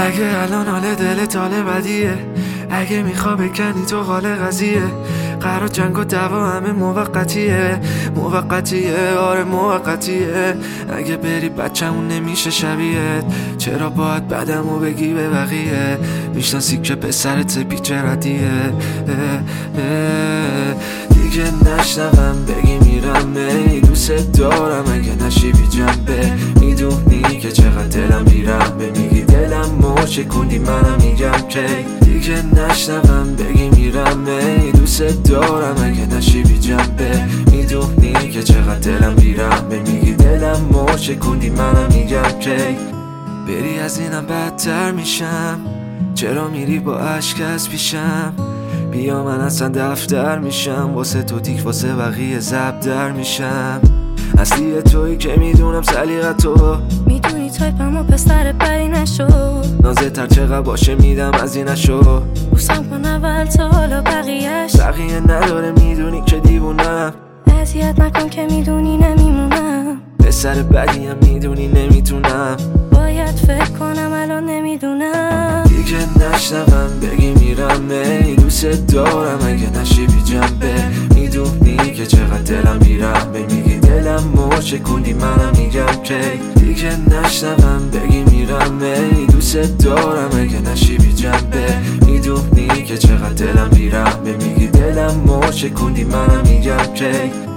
اگه الان حال دلت حال بدیه، اگه میخوا بکنی تو حال قضیه، قرار جنگ و دعوا همه موقتیه، آره موقتیه. اگه بری بچه‌مون نمیشه شبیهت، چرا باید بدمو بگی به بقیه؟ میشناسی که پسرت پیچه ردیه. دیگه نشنوم بگی میرم، ای دوست دارم اگه نشی بی جنبه. میدونی که چقدر دلم بیرم، میگی دلم موشه کندی منم میگم که دیگه نشنوم بگی میرم، ای دوست دارم اگه نشی بی جنبه. میدونی که چقدر دلم بیرم، میگی دلم موشه کندی منم میگم که بری از اینم بدتر میشم. چرا میری با عشق از پیشم؟ بیا من اصلا دفتر میشم، واسه تو تیک واسه بقیه زب در میشم. اصلی تویی که میدونم سلیقت تو، میدونی تایپم و پسر بری نشو. نازه تر چقدر باشه میدم از این نشو. بوسم کن اول تا حالا بقیهش نداره میدونی که دیوونم. اذیت نکن که میدونی نمیمونم. پسر بدیم میدونی نمیتونم. باید فکر کنم الان نمیدونم. دیگه نشنوم بگی میرم، ای دوست دارم اگه نشی بی جنبه. میدونی که چقدر دلم بیرم، میگی دلم موشه کندی منم میگم که دیگه نشنوم بگی میرم، ای دوست دارم اگه نشی بی جنبه. میدونی که چقدر دلم بیرم، میگی دلم موشه کندی منم میگم که